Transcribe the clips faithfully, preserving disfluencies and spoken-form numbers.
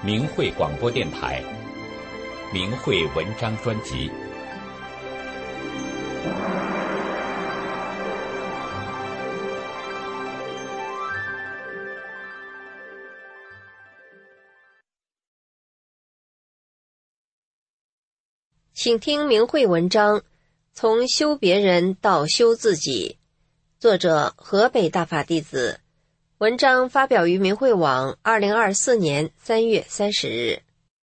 明慧广播电台明慧文章专辑。 请听明慧文章，从修别人到修自己，作者河北大法弟子，文章发表于明慧网二零二四年三月三十日。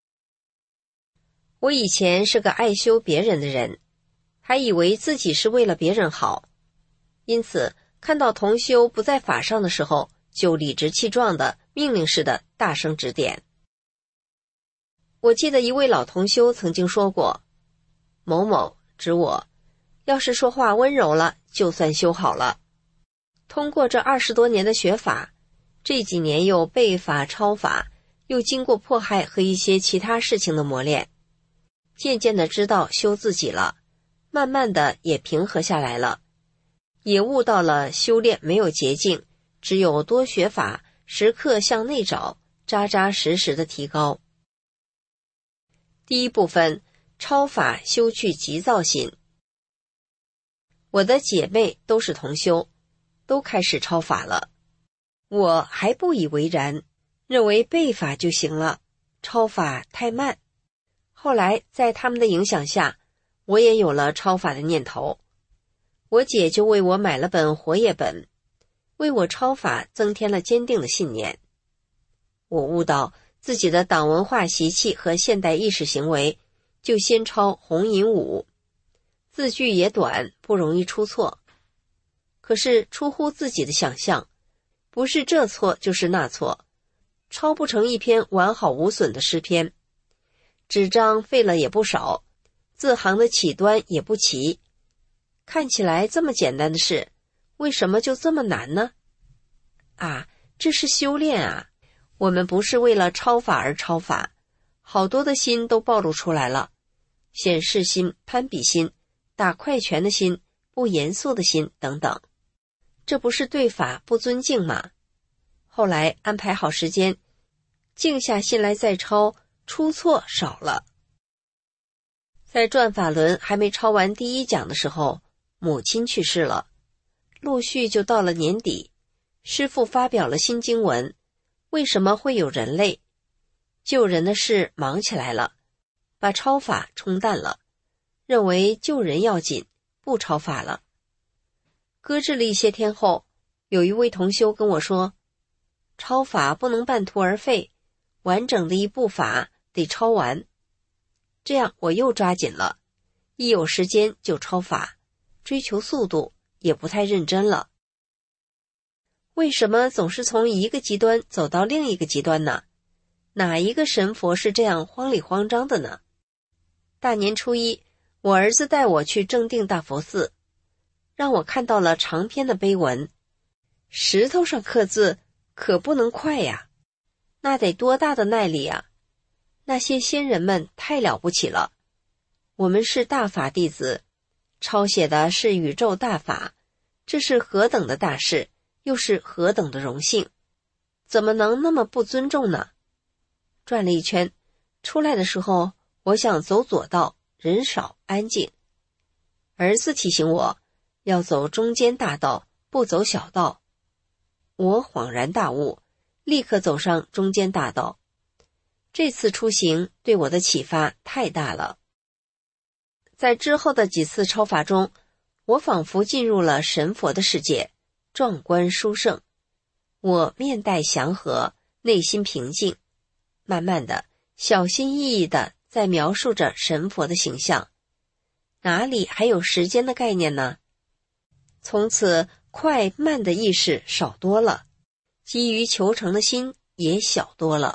我以前是个爱修别人的人，还以为自己是为了别人好，因此看到同修不在法上的时候，就理直气壮的命令似的大声指点。我记得一位老同修曾经说过，某某指我，要是说话温柔了，就算修好了。通过这二十多年的学法，这几年又背法抄法，又经过迫害和一些其他事情的磨练，渐渐的知道修自己了，慢慢的也平和下来了，也悟到了修炼没有捷径，只有多学法，时刻向内找，扎扎实实的提高。第一部分，抄法修去急躁心。我的姐妹都是同修，都开始抄法了，我还不以为然，认为背法就行了，抄法太慢。后来在他们的影响下，我也有了抄法的念头。我姐就为我买了本活页本，为我抄法增添了坚定的信念。我悟到自己的党文化习气和现代意识行为，就先抄红银五，字句也短，不容易出错。可是出乎自己的想象，不是这错就是那错，抄不成一篇完好无损的诗篇。纸张废了也不少，字行的起端也不齐。看起来这么简单的事，为什么就这么难呢？啊，这是修炼啊！我们不是为了抄法而抄法，好多的心都暴露出来了，显示心、攀比心、打快拳的心、不严肃的心等等，这不是对法不尊敬吗？后来安排好时间，静下心来再抄，出错少了。在转法轮还没抄完第一讲的时候，母亲去世了，陆续就到了年底，师父发表了新经文，为什么会有人类？救人的事忙起来了，把抄法冲淡了，认为救人要紧，不抄法了。搁置了一些天后，有一位同修跟我说，抄法不能半途而废，完整的一部法得抄完。这样我又抓紧了，一有时间就抄法，追求速度，也不太认真了。为什么总是从一个极端走到另一个极端呢？哪一个神佛是这样慌里慌张的呢？大年初一，我儿子带我去正定大佛寺，让我看到了长篇的碑文，石头上刻字可不能快呀，那得多大的耐力啊！那些先人们太了不起了，我们是大法弟子，抄写的是宇宙大法，这是何等的大事，又是何等的荣幸，怎么能那么不尊重呢？转了一圈，出来的时候，我想走左道，人少安静。儿子提醒我，要走中间大道，不走小道。我恍然大悟，立刻走上中间大道。这次出行对我的启发太大了。在之后的几次抄法中，我仿佛进入了神佛的世界，壮观殊胜。我面带祥和，内心平静，慢慢的小心翼翼的在描述着神佛的形象，哪里还有时间的概念呢？从此快慢的意识少多了，急于求成的心也小多了。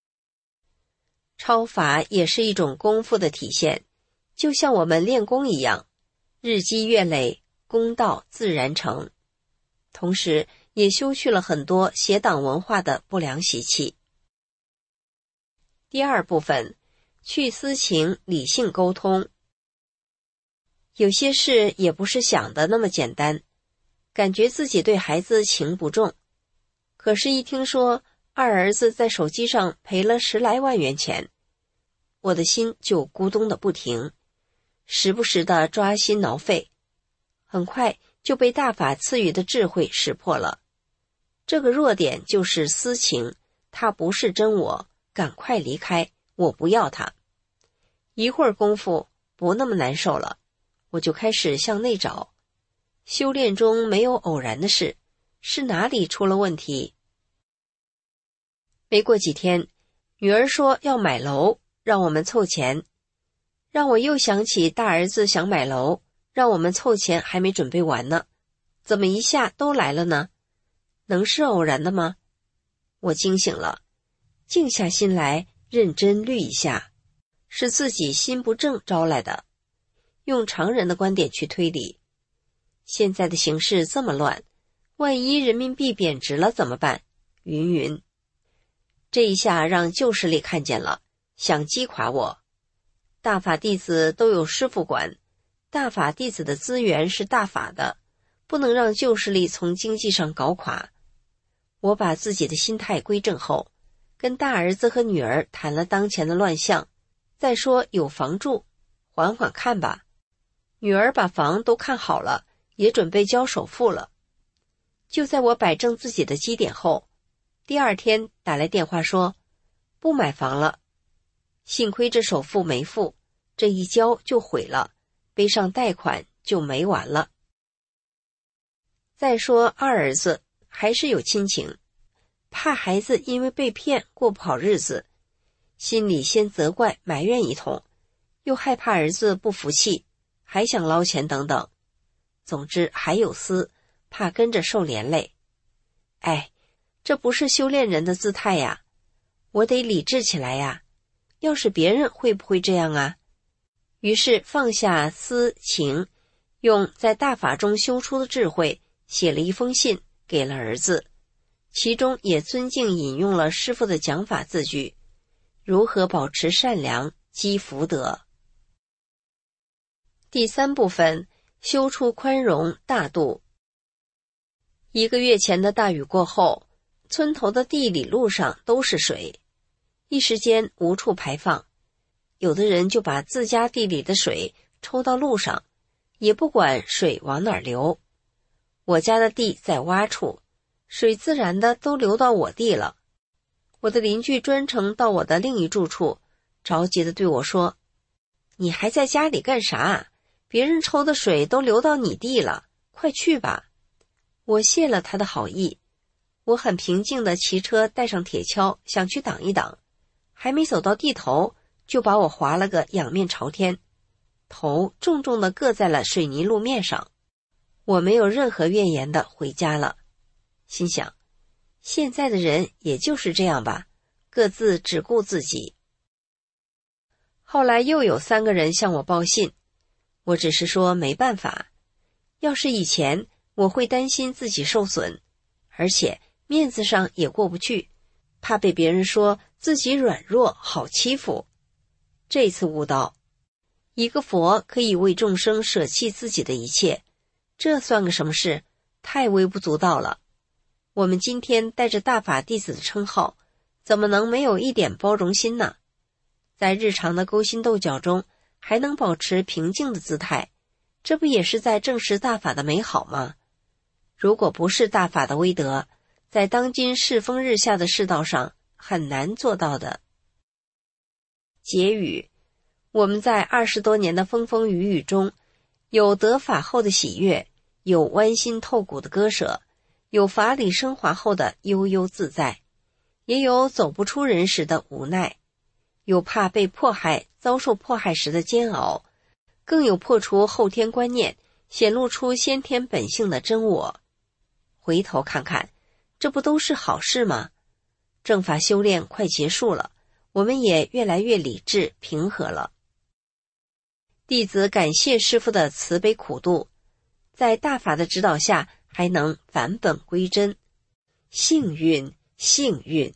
抄法也是一种功夫的体现，就像我们练功一样，日积月累，功道自然成。同时也修去了很多邪党文化的不良习气。第二部分，去私情，理性沟通。有些事也不是想的那么简单，感觉自己对孩子情不重，可是一听说二儿子在手机上赔了十来万元钱，我的心就咕咚的不停，时不时的抓心挠肺，很快就被大法赐予的智慧识破了。这个弱点就是私情，他不是真我，赶快离开，我不要他。一会儿功夫不那么难受了，我就开始向内找。修炼中没有偶然的事，是哪里出了问题？没过几天，女儿说要买楼，让我们凑钱，让我又想起大儿子想买楼，让我们凑钱还没准备完呢，怎么一下都来了呢？能是偶然的吗？我惊醒了，静下心来认真虑一下，是自己心不正招来的。用常人的观点去推理，现在的形势这么乱，万一人民币贬值了怎么办？云云。这一下让旧势力看见了，想击垮我。大法弟子都有师父管，大法弟子的资源是大法的，不能让旧势力从经济上搞垮。我把自己的心态归正后，跟大儿子和女儿谈了当前的乱象，再说有房住，缓缓看吧。女儿把房都看好了，也准备交首付了。就在我摆正自己的基点后，第二天打来电话说不买房了，幸亏这首付没付，这一交就毁了，背上贷款就没完了。再说二儿子还是有亲情，怕孩子因为被骗过不好日子，心里先责怪埋怨一通，又害怕儿子不服气，还想捞钱等等。总之还有私，怕跟着受连累。哎，这不是修炼人的姿态呀，我得理智起来呀，要是别人会不会这样啊？于是放下私情，用在大法中修出的智慧写了一封信给了儿子，其中也尊敬引用了师父的讲法字句，如何保持善良积福德。第三部分，修出宽容大度。一个月前的大雨过后，村头的地里路上都是水，一时间无处排放，有的人就把自家地里的水抽到路上，也不管水往哪儿流。我家的地在洼处，水自然的都流到我地了。我的邻居专程到我的另一住处，着急的对我说，你还在家里干啥？别人抽的水都流到你地了，快去吧。我谢了他的好意，我很平静地骑车带上铁锹，想去挡一挡，还没走到地头，就把我划了个仰面朝天，头重重地硌在了水泥路面上。我没有任何怨言地回家了，心想，现在的人也就是这样吧，各自只顾自己。后来又有三个人向我报信，我只是说没办法，要是以前我会担心自己受损，而且面子上也过不去，怕被别人说自己软弱好欺负。这次悟道，一个佛可以为众生舍弃自己的一切，这算个什么事？太微不足道了。我们今天带着大法弟子的称号，怎么能没有一点包容心呢？在日常的勾心斗角中，还能保持平静的姿态，这不也是在证实大法的美好吗？如果不是大法的威德，在当今世风日下的世道上，很难做到的。结语，我们在二十多年的风风雨雨中，有得法后的喜悦，有剜心透骨的割舍，有法理升华后的悠悠自在，也有走不出人时的无奈，有怕被迫害遭受迫害时的煎熬，更有破除后天观念，显露出先天本性的真我。回头看看，这不都是好事吗？正法修炼快结束了，我们也越来越理智平和了。弟子感谢师父的慈悲苦度，在大法的指导下还能返本归真，幸运幸运。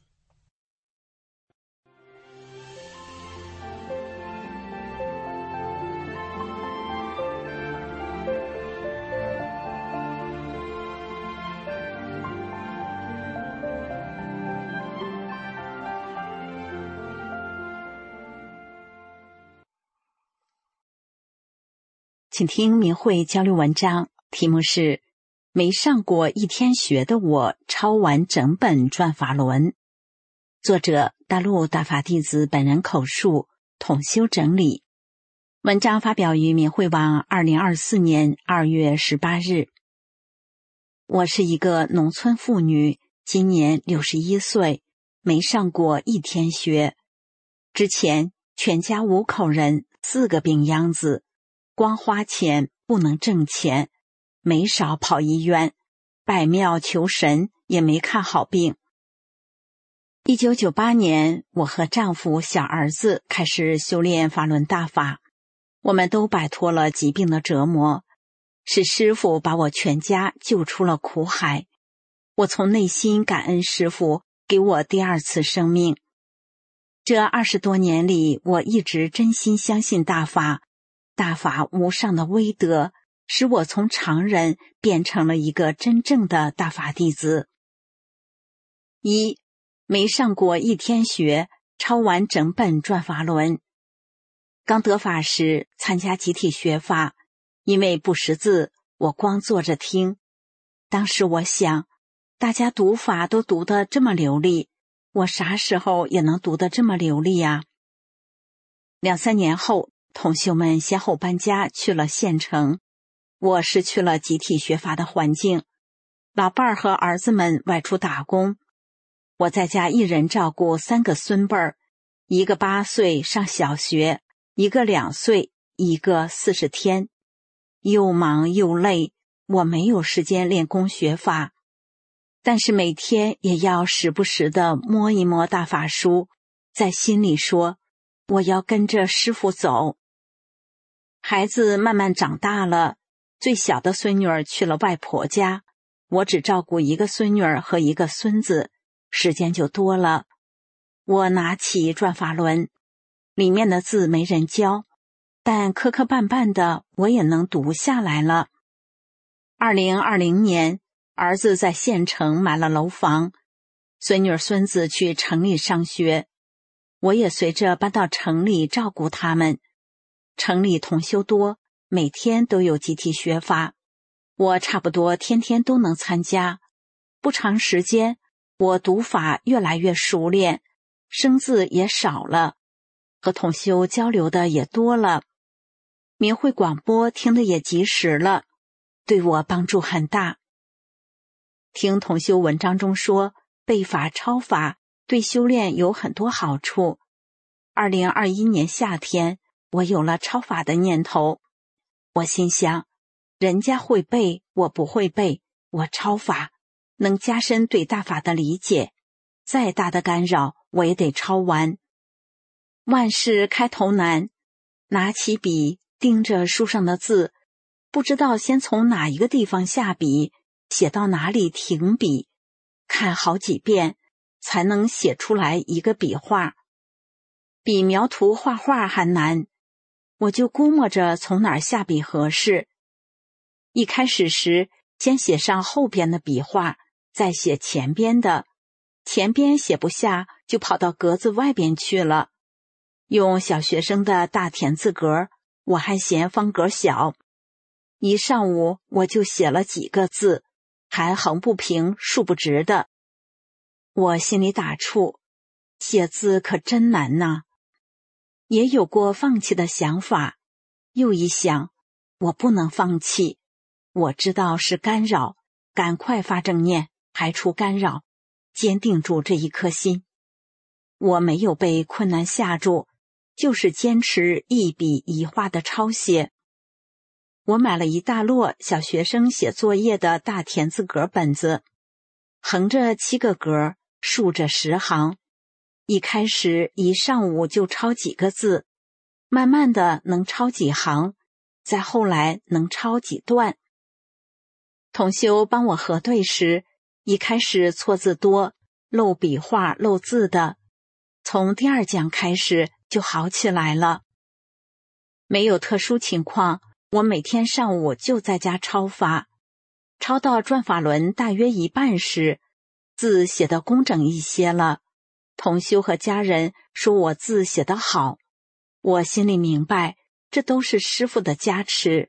请听明慧交流文章，题目是没上过一天学的我抄完整本转法轮。作者大陆大法弟子本人口述，统修整理。文章发表于明慧网二零二四年二月十八日。我是一个农村妇女，今年六十一岁，没上过一天学。之前全家五口人，四个病秧子，光花钱不能挣钱，没少跑医院，拜庙求神也没看好病。一九九八年，我和丈夫、小儿子开始修炼法轮大法，我们都摆脱了疾病的折磨，是师父把我全家救出了苦海。我从内心感恩师父给我第二次生命。这二十多年里，我一直真心相信大法，大法无上的威德，使我从常人变成了一个真正的大法弟子。一，没上过一天学，抄完整本转法轮。刚得法时参加集体学法，因为不识字，我光坐着听。当时我想，大家读法都读得这么流利，我啥时候也能读得这么流利呀？两三年后，同修们先后搬家去了县城，我失去了集体学法的环境，老伴儿和儿子们外出打工，我在家一人照顾三个孙辈儿，一个八岁上小学，一个两岁，一个四十天，又忙又累，我没有时间练功学法。但是每天也要时不时地摸一摸大法书，在心里说，我要跟着师父走。孩子慢慢长大了，最小的孙女儿去了外婆家，我只照顾一个孙女儿和一个孙子，时间就多了。我拿起转法轮，里面的字没人教，但磕磕绊绊的我也能读下来了。二零二零年，儿子在县城买了楼房，孙女孙子去城里上学，我也随着搬到城里照顾他们。城里同修多，每天都有集体学法，我差不多天天都能参加。不长时间，我读法越来越熟练，生字也少了，和同修交流的也多了，明慧广播听得也及时了，对我帮助很大。听同修文章中说，背法抄法对修炼有很多好处。二零二一年夏天，我有了抄法的念头。我心想，人家会背，我不会背，我抄法能加深对大法的理解，再大的干扰我也得抄完。万事开头难，拿起笔盯着书上的字，不知道先从哪一个地方下笔，写到哪里停笔，看好几遍才能写出来一个笔画。比描图画画还难，我就估摸着从哪儿下笔合适。一开始时，先写上后边的笔画，再写前边的，前边写不下，就跑到格子外边去了。用小学生的大田字格，我还嫌方格小。一上午我就写了几个字，还横不平竖不直的。我心里打怵，写字可真难呐。也有过放弃的想法，又一想，我不能放弃，我知道是干扰，赶快发正念，排除干扰，坚定住这一颗心。我没有被困难吓住，就是坚持一笔一画的抄写。我买了一大摞小学生写作业的大田字格本子，横着七个格，竖着十行。一开始一上午就抄几个字，慢慢的能抄几行，再后来能抄几段。同修帮我核对时，一开始错字多，漏笔画漏字的，从第二讲开始就好起来了。没有特殊情况，我每天上午就在家抄法，抄到转法轮大约一半时，字写得工整一些了。同修和家人说我字写得好，我心里明白，这都是师父的加持，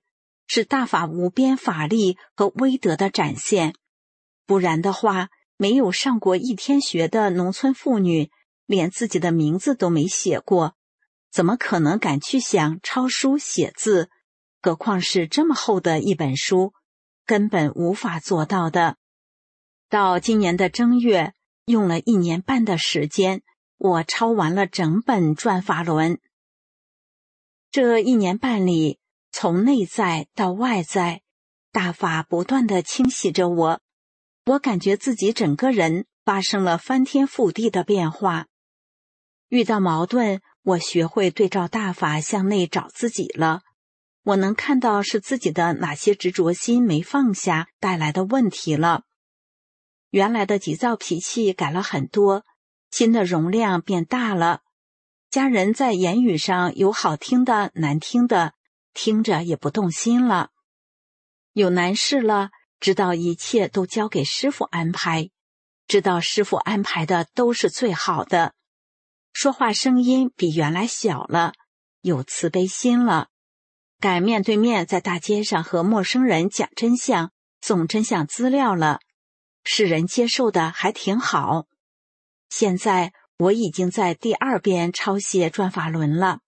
是大法无边法力和威德的展现。不然的话，没有上过一天学的农村妇女，连自己的名字都没写过，怎么可能敢去想抄书写字？何况是这么厚的一本书，根本无法做到的。到今年的正月，用了一年半的时间，我抄完了整本转法轮。这一年半里，从内在到外在，大法不断地清洗着我，我感觉自己整个人发生了翻天覆地的变化。遇到矛盾，我学会对照大法向内找自己了。我能看到是自己的哪些执着心没放下带来的问题了。原来的急躁脾气改了很多，心的容量变大了。家人在言语上有好听的难听的，听着也不动心了。有难事了，知道一切都交给师父安排，知道师父安排的都是最好的。说话声音比原来小了，有慈悲心了，敢面对面在大街上和陌生人讲真相，送真相资料了，世人接受的还挺好。现在我已经在第二遍抄写转法轮了。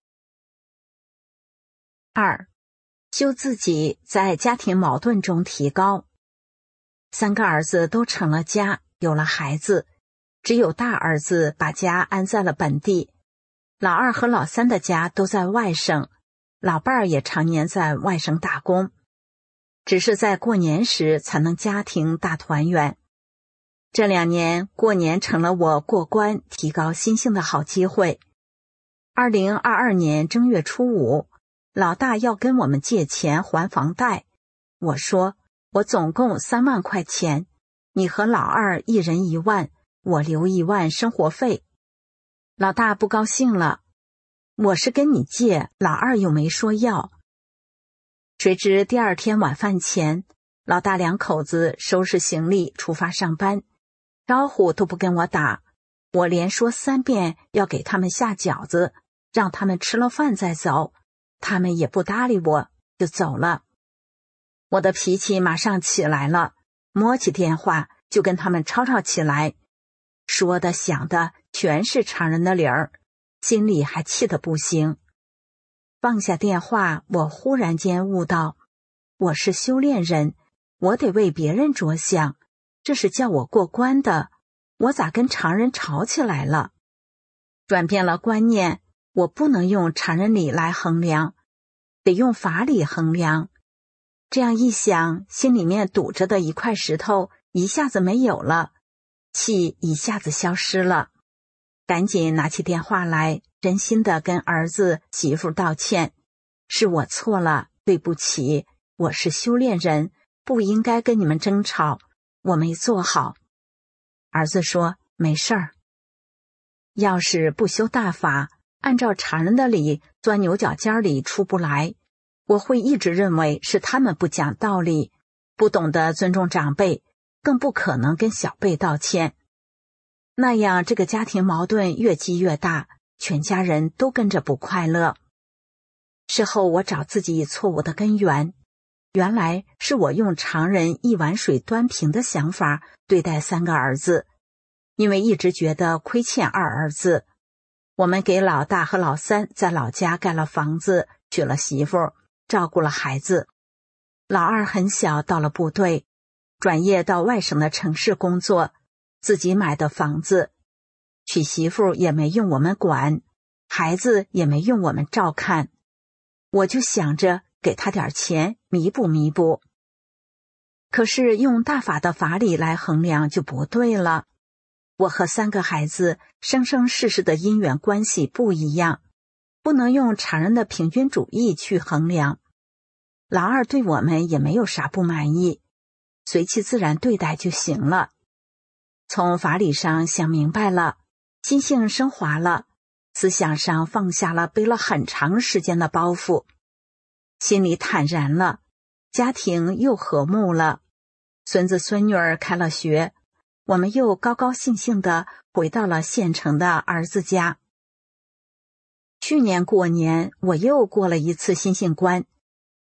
二，修自己在家庭矛盾中提高。三个儿子都成了家，有了孩子，只有大儿子把家安在了本地，老二和老三的家都在外省，老伴儿也常年在外省打工，只是在过年时才能家庭大团圆。这两年过年成了我过关提高心性的好机会。二零二二年正月初五，老大要跟我们借钱还房贷，我说我总共三万块钱，你和老二一人一万，我留一万生活费。老大不高兴了，我是跟你借，老二又没说要。谁知第二天晚饭前，老大两口子收拾行李出发上班，招呼都不跟我打，我连说三遍要给他们下饺子，让他们吃了饭再走，他们也不搭理我，就走了。我的脾气马上起来了，摸起电话就跟他们吵吵起来，说的想的全是常人的理儿，心里还气得不行。放下电话，我忽然间悟到，我是修炼人，我得为别人着想，这是叫我过关的，我咋跟常人吵起来了？转变了观念，我不能用常人理来衡量，得用法理衡量。这样一想，心里面堵着的一块石头一下子没有了，气一下子消失了。赶紧拿起电话来，真心的跟儿子媳妇道歉，是我错了，对不起，我是修炼人，不应该跟你们争吵，我没做好。儿子说没事儿。要是不修大法，按照常人的理钻牛角尖里出不来，我会一直认为是他们不讲道理，不懂得尊重长辈，更不可能跟小辈道歉。那样这个家庭矛盾越积越大，全家人都跟着不快乐。事后我找自己错误的根源，原来是我用常人一碗水端平的想法对待三个儿子，因为一直觉得亏欠二儿子。我们给老大和老三在老家盖了房子，娶了媳妇，照顾了孩子。老二很小到了部队，转业到外省的城市工作，自己买的房子，娶媳妇也没用我们管，孩子也没用我们照看，我就想着给他点钱弥补弥补。可是用大法的法理来衡量就不对了，我和三个孩子生生世世的因缘关系不一样，不能用常人的平均主义去衡量。老二对我们也没有啥不满意，随其自然对待就行了。从法理上想明白了，心性升华了，思想上放下了背了很长时间的包袱，心里坦然了，家庭又和睦了，孙子孙女儿开了学，我们又高高兴兴地回到了县城的儿子家。去年过年，我又过了一次心性关，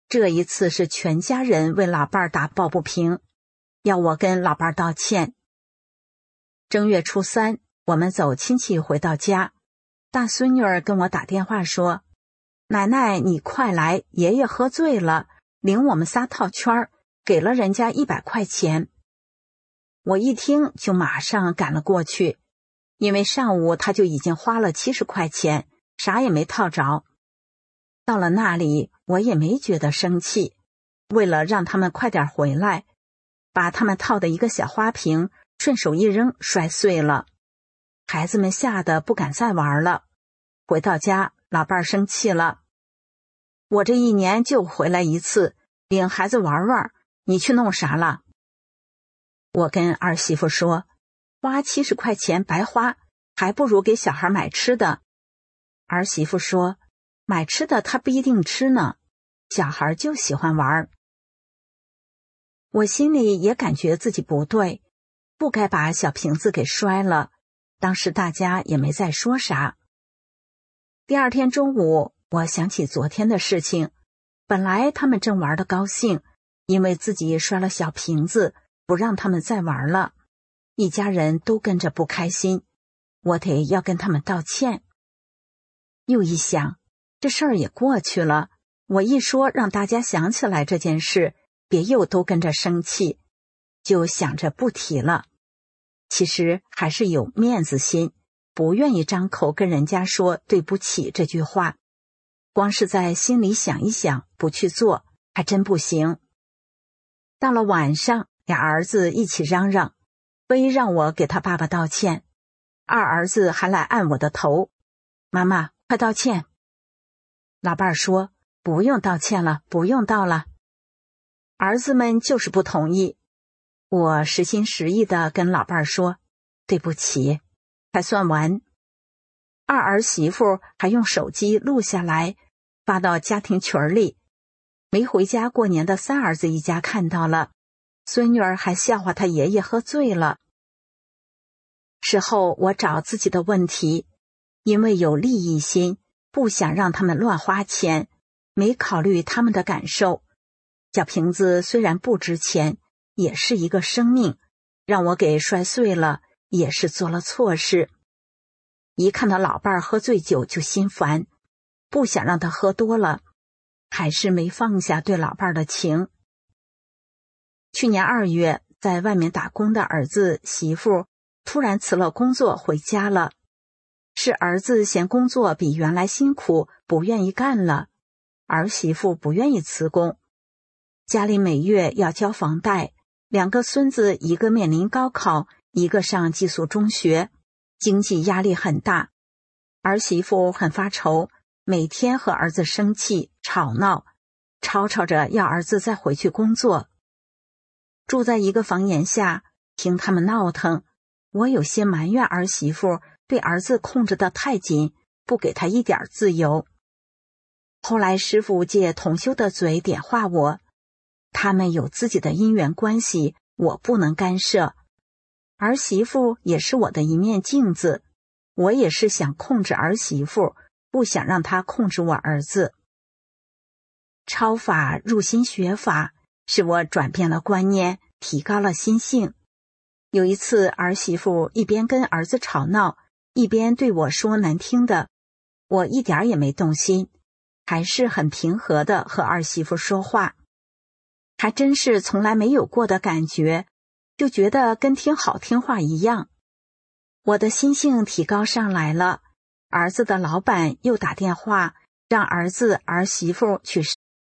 这一次是全家人为老伴儿打抱不平，要我跟老伴儿道歉。正月初三，我们走亲戚回到家，大孙女儿跟我打电话说，奶奶你快来，爷爷喝醉了，领我们仨套圈，给了人家一百块钱。我一听就马上赶了过去，因为上午他就已经花了七十块钱，啥也没套着。到了那里我也没觉得生气，为了让他们快点回来，把他们套的一个小花瓶顺手一扔，摔碎了。孩子们吓得不敢再玩了。回到家，老伴儿生气了，我这一年就回来一次，领孩子玩玩，你去弄啥了？我跟儿媳妇说，花七十块钱白花，还不如给小孩买吃的。儿媳妇说，买吃的他不一定吃呢，小孩就喜欢玩。我心里也感觉自己不对，不该把小瓶子给摔了，当时大家也没再说啥。第二天中午，我想起昨天的事情，本来他们正玩得高兴，因为自己摔了小瓶子，不让他们再玩了，一家人都跟着不开心，我得要跟他们道歉。又一想，这事儿也过去了，我一说让大家想起来这件事，别又都跟着生气，就想着不提了。其实还是有面子心，不愿意张口跟人家说对不起这句话，光是在心里想一想，不去做，还真不行。到了晚上，俩儿子一起嚷嚷，非让我给他爸爸道歉。二儿子还来按我的头，妈妈，快道歉。老伴儿说，不用道歉了，不用道了。儿子们就是不同意。我实心实意地跟老伴儿说，对不起，才算完。二儿媳妇还用手机录下来，发到家庭群里。没回家过年的三儿子一家看到了，孙女儿还笑话他爷爷喝醉了。事后我找自己的问题，因为有利益心，不想让他们乱花钱，没考虑他们的感受。小瓶子虽然不值钱，也是一个生命，让我给摔碎了，也是做了错事。一看到老伴儿喝醉酒就心烦，不想让他喝多了，还是没放下对老伴儿的情。去年二月，在外面打工的儿子媳妇突然辞了工作回家了，是儿子嫌工作比原来辛苦，不愿意干了，儿媳妇不愿意辞工。家里每月要交房贷，两个孙子一个面临高考，一个上寄宿中学，经济压力很大。儿媳妇很发愁，每天和儿子生气吵闹，吵吵着要儿子再回去工作。住在一个房檐下，听他们闹腾，我有些埋怨儿媳妇对儿子控制得太紧，不给他一点自由。后来师父借同修的嘴点化我，他们有自己的因缘关系，我不能干涉。儿媳妇也是我的一面镜子，我也是想控制儿媳妇，不想让她控制我儿子。超法入心学法，使我转变了观念，提高了心性。有一次，儿媳妇一边跟儿子吵闹，一边对我说难听的，我一点也没动心，还是很平和的和儿媳妇说话。还真是从来没有过的感觉，就觉得跟听好听话一样。我的心性提高上来了，儿子的老板又打电话让儿子儿媳妇去。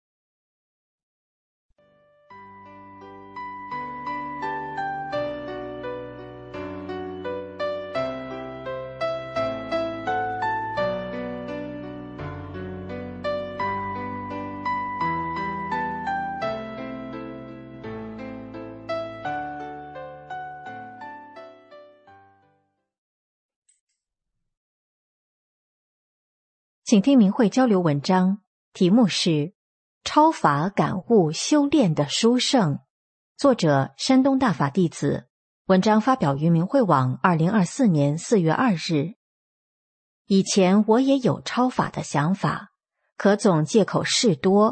请听明慧交流文章，题目是《超法感悟修炼的殊胜》，作者山东大法弟子，文章发表于明慧网二零二四年四月二日。以前我也有超法的想法，可总借口事多，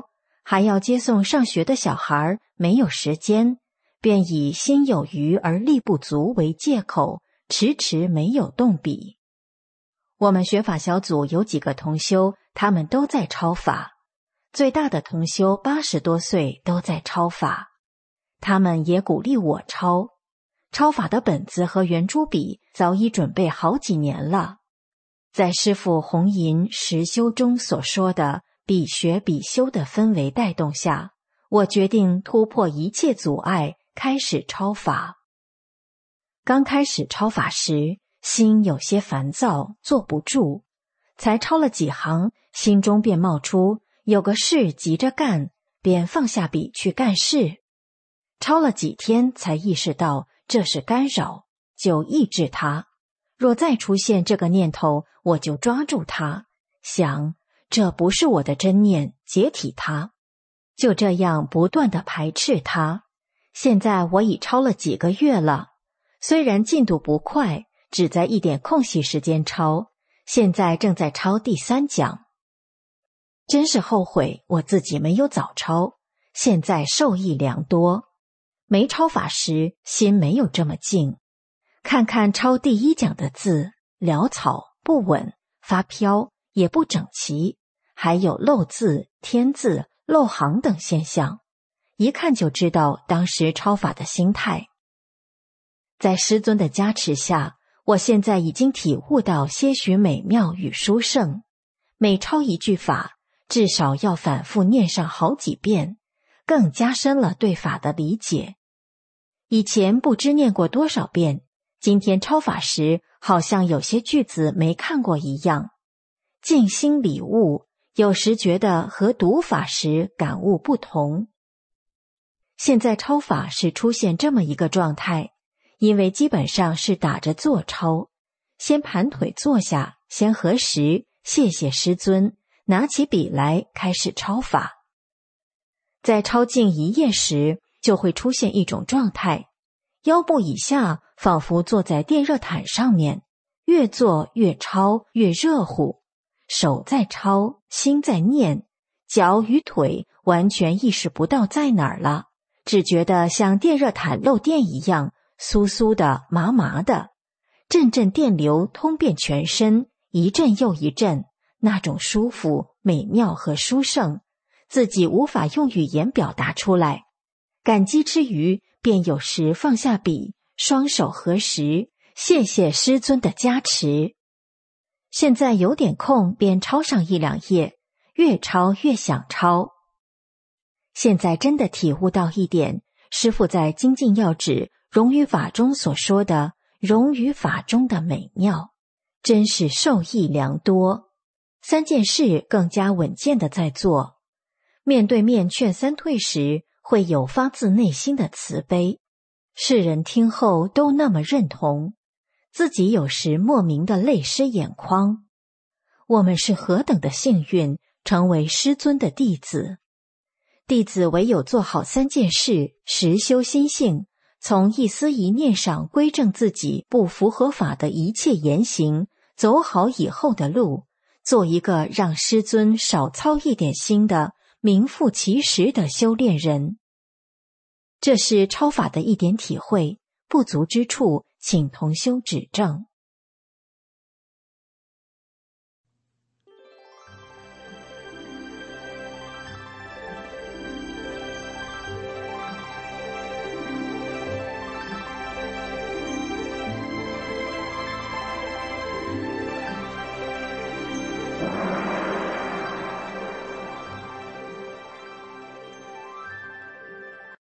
还要接送上学的小孩，没有时间，便以心有余而力不足为借口，迟迟没有动笔。我们学法小组有几个同修，他们都在抄法。最大的同修八十多岁，都在抄法。他们也鼓励我抄。抄法的本子和圆珠笔早已准备好几年了。在师父弘银实修中所说的必学必修的氛围带动下，我决定突破一切阻碍，开始抄法。刚开始抄法时，心有些烦躁，坐不住，才抄了几行，心中便冒出有个事急着干，便放下笔去干事。抄了几天才意识到这是干扰，就抑制它。若再出现这个念头，我就抓住它，想这不是我的真念，解体它。就这样不断地排斥它。现在我已抄了几个月了，虽然进度不快，只在一点空隙时间抄，现在正在抄第三讲。真是后悔我自己没有早抄，现在受益良多。没抄法时，心没有这么静。看看抄第一讲的字，潦草不稳，发飘，也不整齐，还有漏字、添字、漏行等现象，一看就知道当时抄法的心态。在师尊的加持下，我现在已经体悟到些许美妙与殊胜。每抄一句法，至少要反复念上好几遍，更加深了对法的理解。以前不知念过多少遍，今天抄法时好像有些句子没看过一样。静心理悟，有时觉得和读法时感悟不同。现在抄法是出现这么一个状态，因为基本上是打着坐抄，先盘腿坐下，先合十，谢谢师尊，拿起笔来开始抄法。在抄近一页时，就会出现一种状态，腰部以下仿佛坐在电热毯上面，越坐越抄越热乎，手在抄，心在念，脚与腿完全意识不到在哪儿了，只觉得像电热毯漏电一样，酥酥的麻麻的，阵阵电流通遍全身，一阵又一阵，那种舒服、美妙和殊胜，自己无法用语言表达出来。感激之余，便有时放下笔，双手合十，谢谢师尊的加持。现在有点空，便抄上一两页，越抄越想抄。现在真的体悟到一点，师父在精进要旨融于法中所说的融于法中的美妙，真是受益良多。三件事更加稳健的在做。面对面劝三退时，会有发自内心的慈悲，世人听后都那么认同，自己有时莫名的泪湿眼眶。我们是何等的幸运，成为师尊的弟子。弟子唯有做好三件事，实修心性，从一思一念上归正自己不符合法的一切言行，走好以后的路，做一个让师尊少操一点心的名副其实的修炼人。这是抄法的一点体会，不足之处请同修指正。